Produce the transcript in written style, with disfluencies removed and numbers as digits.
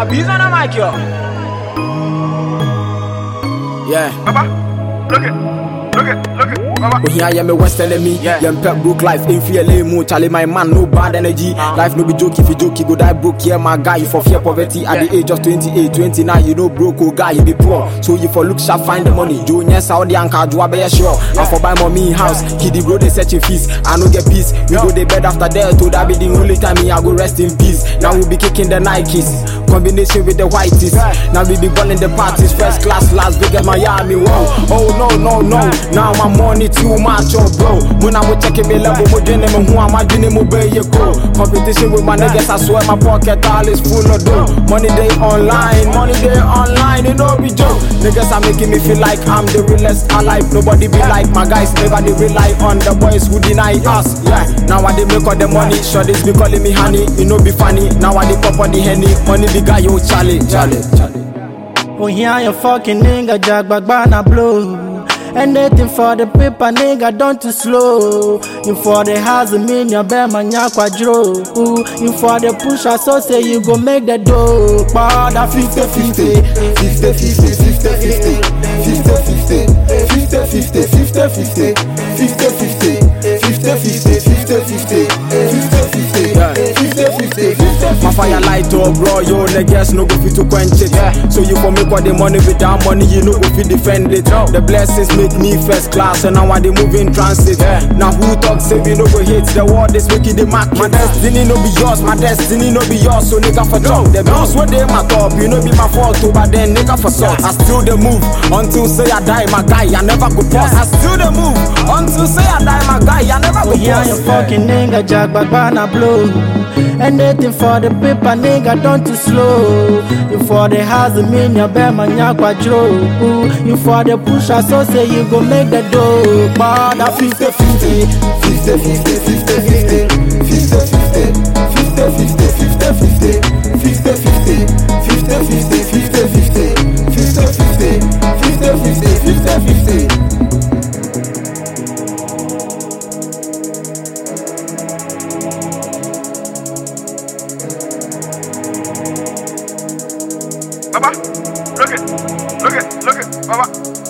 He's on a mic, yo. Yeah. Baba, look it, Baba. We hear me West enemy. Yeah. Pep broke life in fear lame. Charlie, my man, no bad energy. Life no be joke if you joke, you go die broke. Yeah, my guy, you for fear poverty at the age of 28, 29. You know broke, oh guy, you be poor. So you for look sharp, find the money. Junior Saudi and Kajua, be sure. I for buy mommy house. Kiddie bro, they searching fees. I no get peace. We go the bed after there. To that be the only time me I go rest in peace. Now we be kicking the Nikes. Combination with the whiteys. Now we be balling the parties. First class, Las Vegas, Miami. Whoa. Oh no. Now my money too much, oh bro. When I'm checking me level, more than them who am I doing mo be you go. Competition with my niggas, I swear my pocket all is full of dough. Money they online, you know be joke. Niggas are making me feel like I'm the realest alive. Nobody be like my guys, never they rely on the boys who deny us. Yeah, now I they make all the money. Sure they be calling me honey, you know be funny. Now I they pop on the henny, money the guy yo Charlie. Oh here you fucking nigga, jack back banana blow. Anything for the paper, nigga, don't too slow. You for the house, your bear man, quadro. You for the push, I so say you go make the dough. But 50-50, 50-50, 50-50, 50-50, 50-50, 50-50, 50-50, 50-50, 50-50. My fire light up, bro, yo, niggas no go fit to quench it. So you for make all the money without money, you no go fit defend it. The blessings make me first class, and now I they move in transit. Now who talk say we no go hit the world is making the market. My destiny no be yours, so nigga for talk. The bills where they my top, you know be my fault too, but then nigga for salt. I still the move until say I die, my guy, I never go pause. I still the move until say I die, my guy, I never go pause. Yeah, you fucking nigga, jack back banana blow. Anything for the paper, nigga, don't too slow. You for the house, your bear man, quadro. You for the push, I so say you go make the dough. But 50-50, 50-50, 50-50, 50-50, 50-50, 50-50, 50-50, 50-50, 50-50, 50-50, 50-50. Baba, look it, Baba.